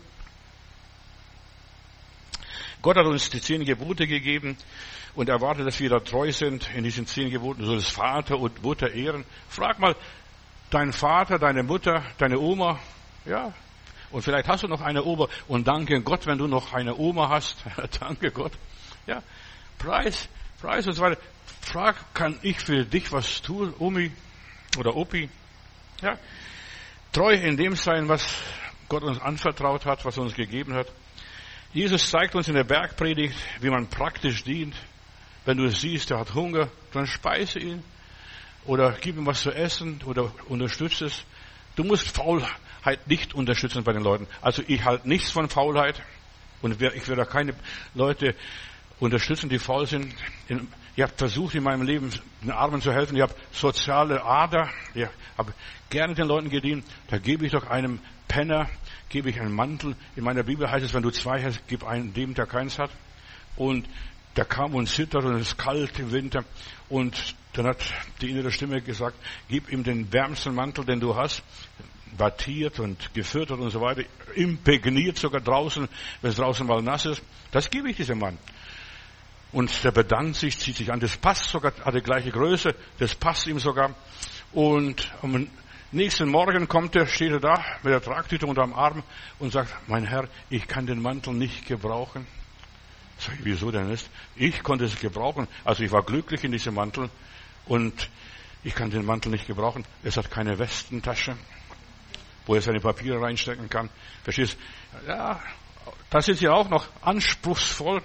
Speaker 1: Gott hat uns die 10 Gebote gegeben und erwartet, dass wir da treu sind in diesen 10 Geboten. So das Vater und Mutter ehren. Frag mal deinen Vater, deine Mutter, deine Oma. Ja. Und vielleicht hast du noch eine Oma. Und danke Gott, wenn du noch eine Oma hast. Danke Gott. Ja, Preis und so weiter. Frag, kann ich für dich was tun, Omi oder Opi? Ja, treu in dem sein, was Gott uns anvertraut hat, was er uns gegeben hat. Jesus zeigt uns in der Bergpredigt, wie man praktisch dient. Wenn du siehst, er hat Hunger, dann speise ihn. Oder gib ihm was zu essen oder unterstütze es. Du musst Faulheit nicht unterstützen bei den Leuten. Also ich halte nichts von Faulheit. Und ich werde keine Leute unterstützen, die faul sind. Ich habe versucht, in meinem Leben den Armen zu helfen. Ich habe soziale Ader. Ich habe gerne den Leuten gedient. Da gebe ich doch einem Penner, gebe ich einen Mantel. In meiner Bibel heißt es, wenn du 2 hast, gib einen dem, der keins hat. Und der kam und zittert und es ist kalt im Winter. Und dann hat die innere Stimme gesagt, gib ihm den wärmsten Mantel, den du hast. Wattiert und gefüttert und so weiter. Imprägniert sogar draußen, wenn es draußen mal nass ist. Das gebe ich diesem Mann. Und der bedankt sich, zieht sich an. Das passt sogar, hat die gleiche Größe. Das passt ihm sogar. Und am nächsten Morgen steht er da mit der Tragtüte unterm Arm und sagt, mein Herr, ich kann den Mantel nicht gebrauchen. Sag ich, wieso denn nicht? Ich konnte es gebrauchen. Also ich war glücklich in diesem Mantel und ich kann den Mantel nicht gebrauchen. Es hat keine Westentasche, wo er seine Papiere reinstecken kann. Verstehst? Ja, da sind sie auch noch anspruchsvoll.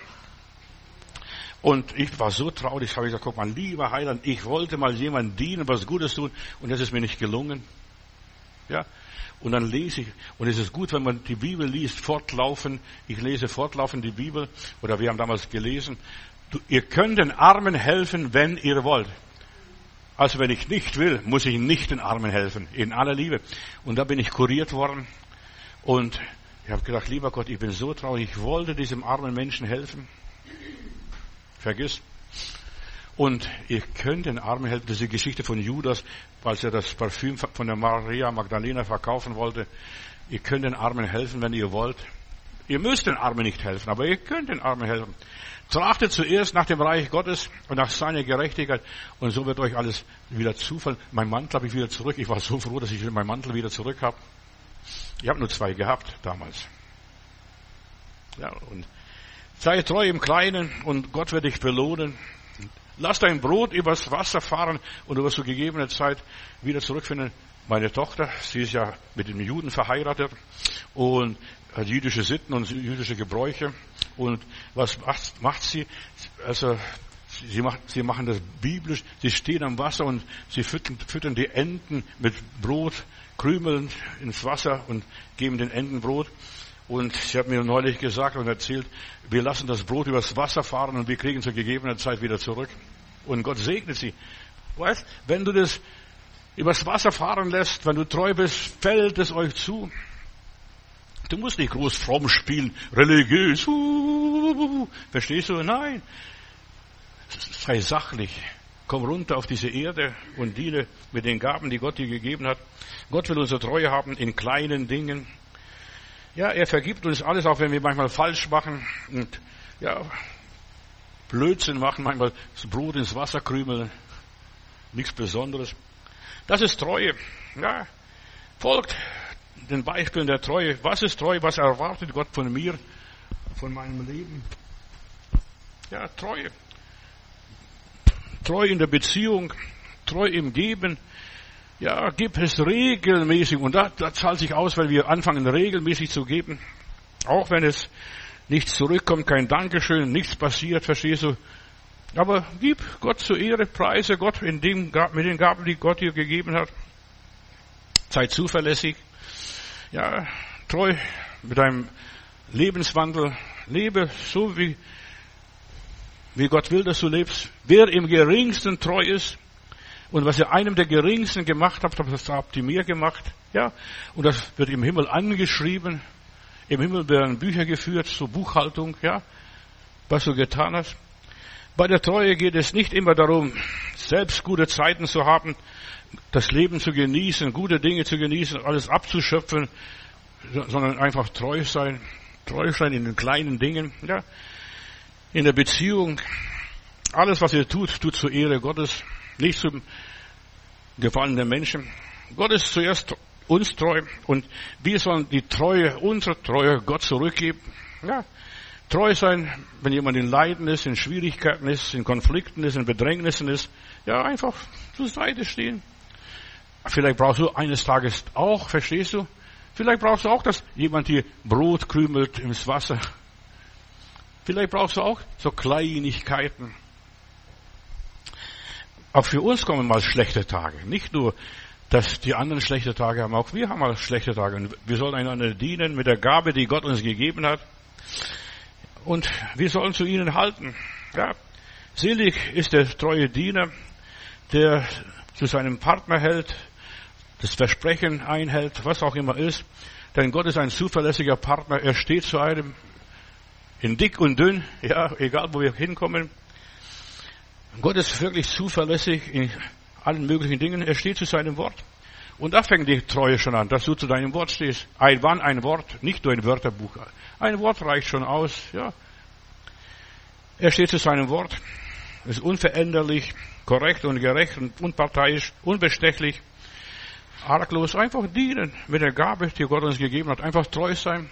Speaker 1: Und ich war so traurig, habe ich gesagt, guck mal, lieber Heiland, ich wollte mal jemandem dienen, was Gutes tun, und das ist mir nicht gelungen. Ja. Und dann lese ich, und es ist gut, wenn man die Bibel liest, fortlaufend. Ich lese fortlaufend die Bibel, oder wir haben damals gelesen, ihr könnt den Armen helfen, wenn ihr wollt. Also wenn ich nicht will, muss ich nicht den Armen helfen, in aller Liebe. Und da bin ich kuriert worden, und ich habe gedacht, lieber Gott, ich bin so traurig, ich wollte diesem armen Menschen helfen. Vergiss. Und ihr könnt den Armen helfen. Das ist die Geschichte von Judas, als er das Parfüm von der Maria Magdalena verkaufen wollte. Ihr könnt den Armen helfen, wenn ihr wollt. Ihr müsst den Armen nicht helfen, aber ihr könnt den Armen helfen. Trachtet zuerst nach dem Reich Gottes und nach seiner Gerechtigkeit, und so wird euch alles wieder zufallen. Mein Mantel habe ich wieder zurück. Ich war so froh, dass ich meinen Mantel wieder zurück habe. Ich habe nur 2 gehabt damals. Ja, und sei treu im Kleinen und Gott wird dich belohnen. Lass dein Brot übers Wasser fahren und du wirst zur gegebenen Zeit wieder zurückfinden. Meine Tochter, sie ist ja mit dem Juden verheiratet und hat jüdische Sitten und jüdische Gebräuche. Und was macht sie? Also sie machen das biblisch. Sie stehen am Wasser und sie füttern die Enten mit Brot, Krümeln ins Wasser und geben den Enten Brot. Und sie hat mir neulich gesagt und erzählt, wir lassen das Brot übers Wasser fahren und wir kriegen zur gegebenen Zeit wieder zurück. Und Gott segnet sie. Weißt, wenn du das übers Wasser fahren lässt, wenn du treu bist, fällt es euch zu. Du musst nicht groß fromm spielen, religiös. Verstehst du? Nein. Sei sachlich. Komm runter auf diese Erde und diene mit den Gaben, die Gott dir gegeben hat. Gott will unsere Treue haben in kleinen Dingen. Ja, er vergibt uns alles, auch wenn wir manchmal falsch machen. Und ja, Blödsinn machen, manchmal das Brot ins Wasser krümeln. Nichts Besonderes. Das ist Treue. Ja, folgt den Beispielen der Treue. Was ist Treue? Was erwartet Gott von mir, von meinem Leben? Ja, Treue. Treu in der Beziehung, treu im Geben. Ja, gib es regelmäßig. Und das zahlt sich aus, weil wir anfangen regelmäßig zu geben. Auch wenn es nichts zurückkommt, kein Dankeschön, nichts passiert, verstehst du? Aber gib Gott zur Ehre, preise Gott mit den Gaben, die Gott dir gegeben hat. Sei zuverlässig. Ja, treu mit deinem Lebenswandel. Lebe so, wie Gott will, dass du lebst. Wer im Geringsten treu ist, und was ihr einem der Geringsten gemacht habt, das habt ihr mir gemacht. Ja, und das wird im Himmel angeschrieben. Im Himmel werden Bücher geführt, so Buchhaltung, ja, was du getan hast. Bei der Treue geht es nicht immer darum, selbst gute Zeiten zu haben, das Leben zu genießen, gute Dinge zu genießen, alles abzuschöpfen, sondern einfach treu sein in den kleinen Dingen, ja, in der Beziehung. Alles, was ihr tut, tut zur Ehre Gottes, nicht zum Gefallen der Menschen. Gott ist zuerst uns treu und wir sollen die Treue, unsere Treue Gott zurückgeben. Ja, treu sein, wenn jemand in Leiden ist, in Schwierigkeiten ist, in Konflikten ist, in Bedrängnissen ist. Ja, einfach zur Seite stehen. Vielleicht brauchst du eines Tages auch, verstehst du? Vielleicht brauchst du auch, dass jemand dir Brot krümelt ins Wasser. Vielleicht brauchst du auch so Kleinigkeiten. Auch für uns kommen mal schlechte Tage. Nicht nur, dass die anderen schlechte Tage haben, auch wir haben mal schlechte Tage. Und wir sollen einander dienen mit der Gabe, die Gott uns gegeben hat. Und wir sollen zu ihnen halten. Ja, selig ist der treue Diener, der zu seinem Partner hält, das Versprechen einhält, was auch immer ist. Denn Gott ist ein zuverlässiger Partner. Er steht zu einem in dick und dünn, ja, egal wo wir hinkommen. Gott ist wirklich zuverlässig in allen möglichen Dingen. Er steht zu seinem Wort. Und da fängt die Treue schon an, dass du zu deinem Wort stehst. Ein Wort, nicht nur ein Wörterbuch. Ein Wort reicht schon aus, ja. Er steht zu seinem Wort. Ist unveränderlich, korrekt und gerecht und unparteiisch, unbestechlich, arglos. Einfach dienen mit der Gabe, die Gott uns gegeben hat. Einfach treu sein.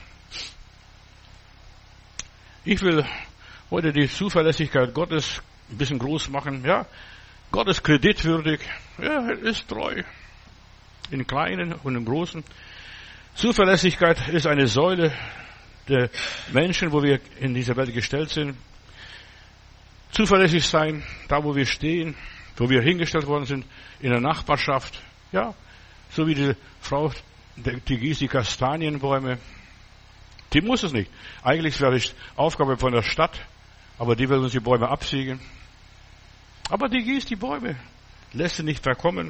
Speaker 1: Ich will heute die Zuverlässigkeit Gottes ein bisschen groß machen, ja. Gott ist kreditwürdig, ja, er ist treu. In Kleinen und im Großen. Zuverlässigkeit ist eine Säule der Menschen, wo wir in dieser Welt gestellt sind. Zuverlässig sein, da wo wir stehen, wo wir hingestellt worden sind, in der Nachbarschaft, ja. So wie diese Frau, die gießt die Kastanienbäume. Die muss es nicht. Eigentlich wäre es Aufgabe von der Stadt, aber die will uns die Bäume absägen. Aber die gießt die Bäume, lässt sie nicht verkommen.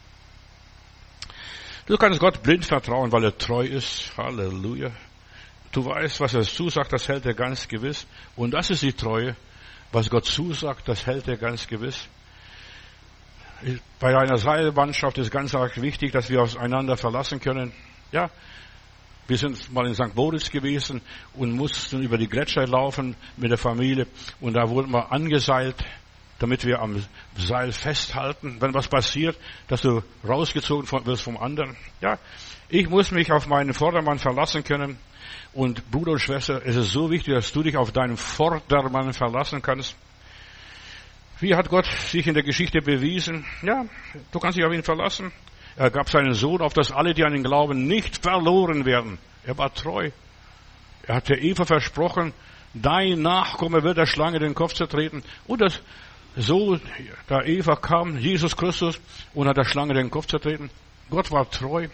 Speaker 1: Du kannst Gott blind vertrauen, weil er treu ist. Halleluja. Du weißt, was er zusagt, das hält er ganz gewiss. Und das ist die Treue. Was Gott zusagt, das hält er ganz gewiss. Bei einer Seilmannschaft ist ganz arg wichtig, dass wir aufeinander verlassen können. Ja, wir sind mal in St. Moritz gewesen und mussten über die Gletscher laufen mit der Familie. Und da wurden wir angeseilt, damit wir am Seil festhalten. Wenn was passiert, dass du rausgezogen wirst vom anderen. Ja, ich muss mich auf meinen Vordermann verlassen können. Und Bruder und Schwester, es ist so wichtig, dass du dich auf deinen Vordermann verlassen kannst. Wie hat Gott sich in der Geschichte bewiesen? Ja, du kannst dich auf ihn verlassen. Er gab seinen Sohn, auf dass alle, die an ihn glauben, nicht verloren werden. Er war treu. Er hat der Eva versprochen, dein Nachkomme wird der Schlange den Kopf zertreten. Und das so, da Eva kam, Jesus Christus, und hat der Schlange den Kopf zertreten. Gott war treu.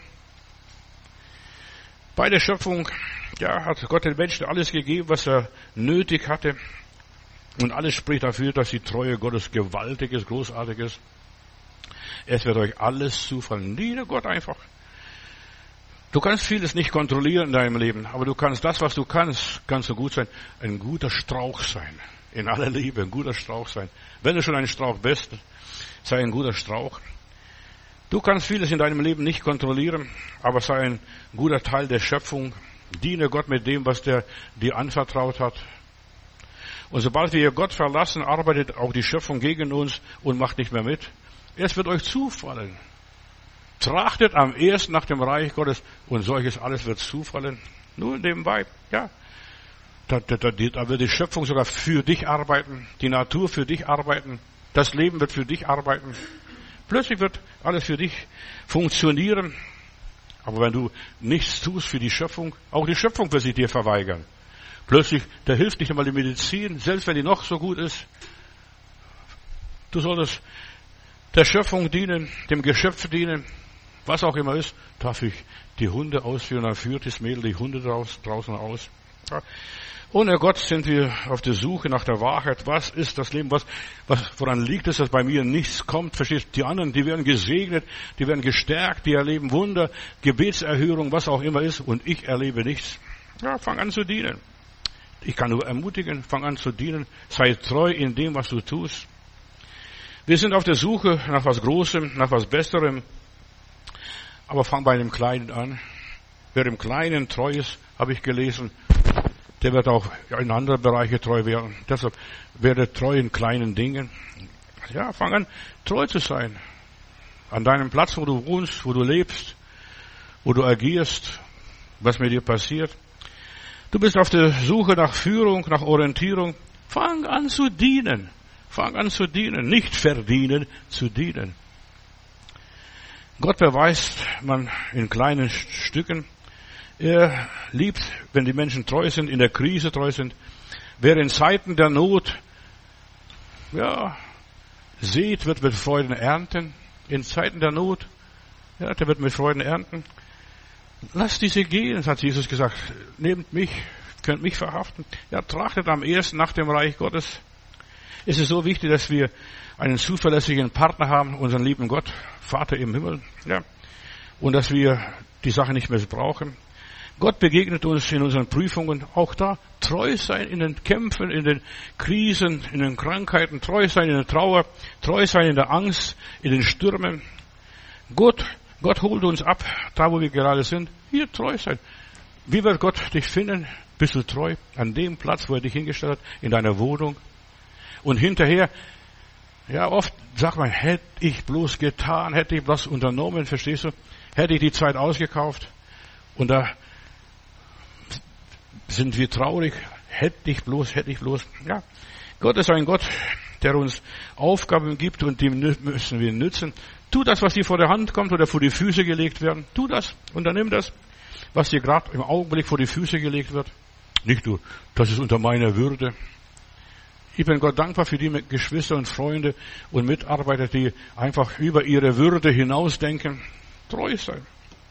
Speaker 1: Bei der Schöpfung, ja, hat Gott den Menschen alles gegeben, was er nötig hatte. Und alles spricht dafür, dass die Treue Gottes gewaltig ist, großartig ist. Es wird euch alles zufallen. Liebe Gott einfach. Du kannst vieles nicht kontrollieren in deinem Leben, aber du kannst das, was du kannst du gut sein. Ein guter Strauch sein. In aller Liebe, ein guter Strauch sein. Wenn du schon ein Strauch bist, sei ein guter Strauch. Du kannst vieles in deinem Leben nicht kontrollieren, aber sei ein guter Teil der Schöpfung. Diene Gott mit dem, was der dir anvertraut hat. Und sobald wir Gott verlassen, arbeitet auch die Schöpfung gegen uns und macht nicht mehr mit. Es wird euch zufallen. Trachtet am ersten nach dem Reich Gottes und solches alles wird zufallen. Nur nebenbei, ja. Da wird die Schöpfung sogar für dich arbeiten, die Natur für dich arbeiten, das Leben wird für dich arbeiten. Plötzlich wird alles für dich funktionieren. Aber wenn du nichts tust für die Schöpfung, auch die Schöpfung wird sich dir verweigern. Plötzlich, da hilft nicht einmal die Medizin, selbst wenn die noch so gut ist. Du solltest der Schöpfung dienen, dem Geschöpf dienen, was auch immer ist. Darf ich die Hunde ausführen, dann führt das Mädel die Hunde draußen aus. Ja. Ohne Gott sind wir auf der Suche nach der Wahrheit. Was ist das Leben? Woran liegt es, dass bei mir nichts kommt? Verstehst du? Die anderen, die werden gesegnet, die werden gestärkt, die erleben Wunder, Gebetserhörung, was auch immer ist. Und ich erlebe nichts. Ja, fang an zu dienen. Ich kann nur ermutigen, fang an zu dienen. Sei treu in dem, was du tust. Wir sind auf der Suche nach was Großem, nach was Besserem. Aber fang bei dem Kleinen an. Wer im Kleinen treu ist, habe ich gelesen, der wird auch in anderen Bereichen treu werden. Deshalb werde treu in kleinen Dingen. Ja, fang an, treu zu sein. An deinem Platz, wo du wohnst, wo du lebst, wo du agierst, was mit dir passiert. Du bist auf der Suche nach Führung, nach Orientierung. Fang an zu dienen. Fang an zu dienen. Nicht verdienen, zu dienen. Gott beweist man in kleinen Stücken. Er liebt, wenn die Menschen treu sind, in der Krise treu sind. Wer in Zeiten der Not, ja, sät, wird mit Freuden ernten. In Zeiten der Not, ja, der wird mit Freuden ernten. Lasst diese gehen, hat Jesus gesagt. Nehmt mich, könnt mich verhaften. Ja, trachtet am ersten nach dem Reich Gottes. Es ist so wichtig, dass wir einen zuverlässigen Partner haben, unseren lieben Gott, Vater im Himmel, ja, und dass wir die Sache nicht missbrauchen. Gott begegnet uns in unseren Prüfungen, auch da treu sein in den Kämpfen, in den Krisen, in den Krankheiten, treu sein in der Trauer, treu sein in der Angst, in den Stürmen. Gott holt uns ab, da wo wir gerade sind. Hier treu sein. Wie wird Gott dich finden? Bist du treu an dem Platz, wo er dich hingestellt hat, in deiner Wohnung? Und hinterher, ja, oft sagt man, hätte ich bloß getan, hätte ich bloß unternommen, verstehst du? Hätte ich die Zeit ausgekauft. Und da sind wir traurig. Hätte ich bloß. Ja, Gott ist ein Gott, der uns Aufgaben gibt und die müssen wir nützen. Tu das, was dir vor der Hand kommt oder vor die Füße gelegt werden. Tu das, unternimm das, was dir gerade im Augenblick vor die Füße gelegt wird. Nicht du, das ist unter meiner Würde. Ich bin Gott dankbar für die Geschwister und Freunde und Mitarbeiter, die einfach über ihre Würde hinausdenken. Treu sein.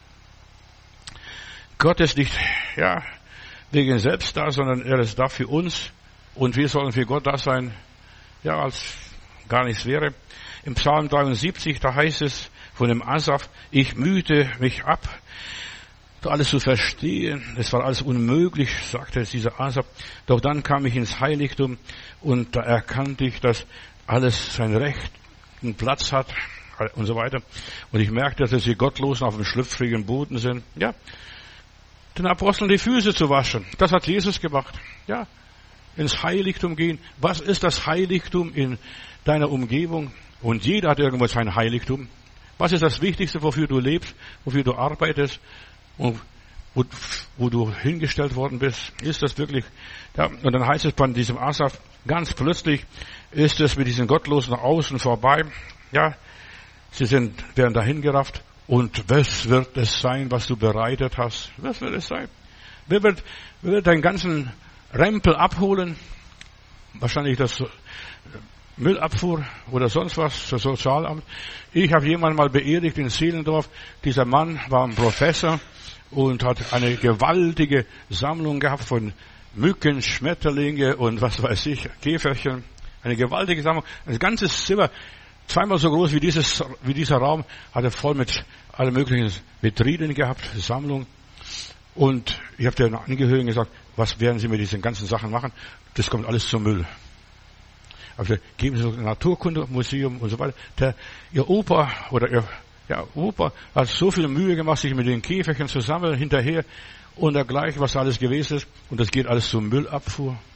Speaker 1: Gott ist nicht, ja, wegen selbst da, sondern er ist da für uns. Und wir sollen für Gott da sein, ja, als gar nichts wäre. Im Psalm 73, da heißt es von dem Asaf, ich mühte mich ab, alles zu verstehen. Es war alles unmöglich, sagte dieser Asaf. Doch dann kam ich ins Heiligtum und da erkannte ich, dass alles seinen rechten Platz hat und so weiter. Und ich merkte, dass die Gottlosen auf dem schlüpfrigen Boden sind. Ja, den Aposteln die Füße zu waschen. Das hat Jesus gemacht. Ja, ins Heiligtum gehen. Was ist das Heiligtum in deiner Umgebung? Und jeder hat irgendwo sein Heiligtum. Was ist das Wichtigste, wofür du lebst, wofür du arbeitest und wo du hingestellt worden bist? Ist das wirklich? Ja, und dann heißt es von diesem Asaf, ganz plötzlich ist es mit diesen Gottlosen nach außen vorbei. Ja, sie werden dahin gerafft. Und was wird es sein, was du bereitet hast? Was wird es sein? Wer wird deinen ganzen Rempel abholen? Wahrscheinlich das Müllabfuhr oder sonst was, das Sozialamt. Ich habe jemanden mal beerdigt in Seelendorf. Dieser Mann war ein Professor und hat eine gewaltige Sammlung gehabt von Mücken, Schmetterlinge und was weiß ich, Käferchen. Eine gewaltige Sammlung. Ein ganzes Zimmer, zweimal so groß wie dieser Raum, hat er voll mit allen möglichen Vitrinen gehabt, Sammlung. Und ich habe den Angehörigen gesagt, was werden Sie mit diesen ganzen Sachen machen? Das kommt alles zum Müll. Also geben Sie ein Naturkundemuseum und so weiter. Ihr Opa Opa hat so viel Mühe gemacht, sich mit den Käferchen zu sammeln, hinterher und dergleichen, was alles gewesen ist. Und das geht alles zur Müllabfuhr.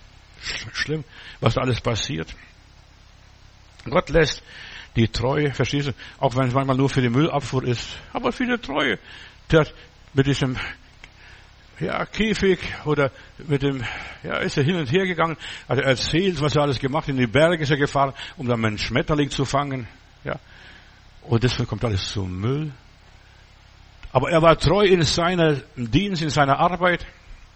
Speaker 1: schlimm, was da alles passiert. Gott lässt die Treue, verstehst du, auch wenn es manchmal nur für die Müllabfuhr ist, aber für die Treue. Der hat mit diesem Käfig oder mit dem, ist er hin und her gegangen, hat er erzählt, was er alles gemacht hat, in die Berge ist er gefahren, um dann einen Schmetterling zu fangen, und deswegen kommt alles zum Müll. Aber er war treu in seinem Dienst, in seiner Arbeit.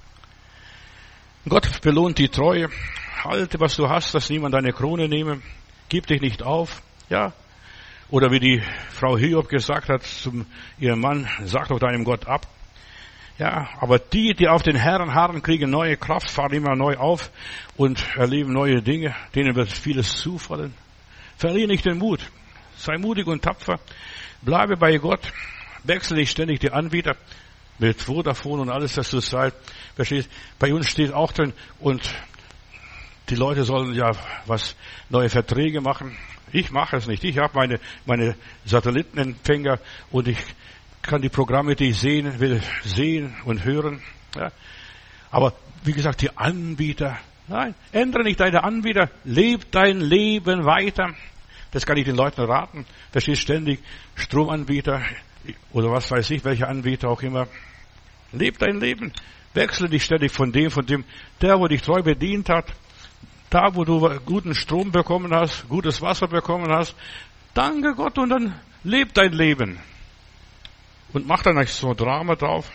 Speaker 1: Gott belohnt die Treue. Halte, was du hast, dass niemand deine Krone nehme. Gib dich nicht auf. Oder wie die Frau Hiob gesagt hat zu ihrem Mann, sag doch deinem Gott ab. Aber die auf den Herrn harren, kriegen neue Kraft, fahren immer neu auf und erleben neue Dinge. Denen wird vieles zufallen. Verliere nicht den Mut. Sei mutig und tapfer. Bleibe bei Gott. Wechsle nicht ständig die Anbieter mit Vodafone und alles, das du sagst. Verstehst? Bei uns steht auch drin, und die Leute sollen neue Verträge machen. Ich mache es nicht. Ich habe meine Satellitenempfänger und ich kann die Programme, die ich will sehen und hören. Aber wie gesagt, die Anbieter, nein, ändere nicht deine Anbieter, leb dein Leben weiter. Das kann ich den Leuten raten. Verstehst, ständig Stromanbieter oder was weiß ich, welcher Anbieter auch immer. Leb dein Leben. Wechsle dich ständig von dem, der, wo dich treu bedient hat, da, wo du guten Strom bekommen hast, gutes Wasser bekommen hast. Danke Gott und dann leb dein Leben. Und mach da nicht so Drama drauf.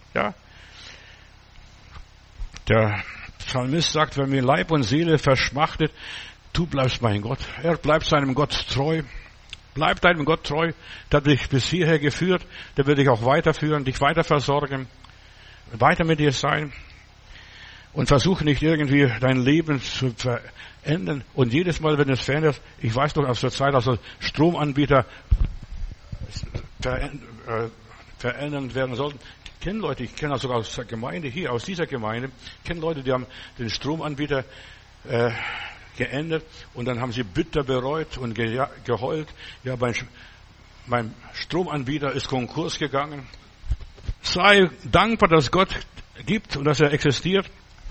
Speaker 1: Der Psalmist sagt, wenn mir Leib und Seele verschmachtet, du bleibst mein Gott. Er bleibt seinem Gott treu. Bleib deinem Gott treu. Der hat dich bis hierher geführt. Der wird dich auch weiterführen, dich weiter versorgen, weiter mit dir sein. Und versuche nicht irgendwie dein Leben zu verändern. Und jedes Mal, wenn es verändert, ich weiß noch aus der Zeit, als Stromanbieter verändert werden sollten. Ich kenne Leute, ich kenne sogar aus der Gemeinde, hier aus dieser Gemeinde, kenne Leute, die haben den Stromanbieter geändert und dann haben sie bitter bereut und geheult. Mein Stromanbieter ist Konkurs gegangen. Sei dankbar, dass Gott gibt und dass er existiert.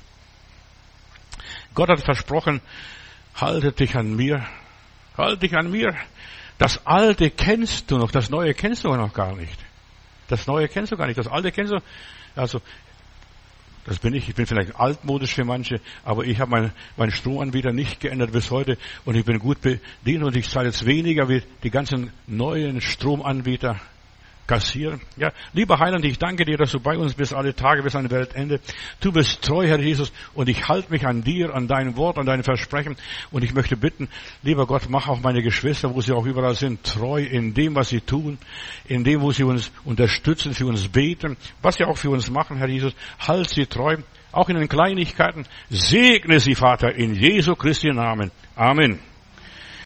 Speaker 1: Gott hat versprochen, halte dich an mir. Halte dich an mir. Das Alte kennst du noch, das Neue kennst du noch gar nicht. Das Neue kennst du gar nicht, das Alte kennst du. Also, das bin ich. Ich bin vielleicht altmodisch für manche, aber ich habe meinen Stromanbieter nicht geändert bis heute und ich bin gut bedient und ich zahle jetzt weniger wie die ganzen neuen Stromanbieter kassieren. Lieber Heiland, ich danke dir, dass du bei uns bist alle Tage bis an Weltende. Du bist treu, Herr Jesus, und ich halte mich an dir, an dein Wort, an deine Versprechen. Und ich möchte bitten, lieber Gott, mach auch meine Geschwister, wo sie auch überall sind, treu in dem, was sie tun, in dem, wo sie uns unterstützen, für uns beten, was sie auch für uns machen, Herr Jesus. Halt sie treu, auch in den Kleinigkeiten. Segne sie, Vater, in Jesu Christi Namen. Amen.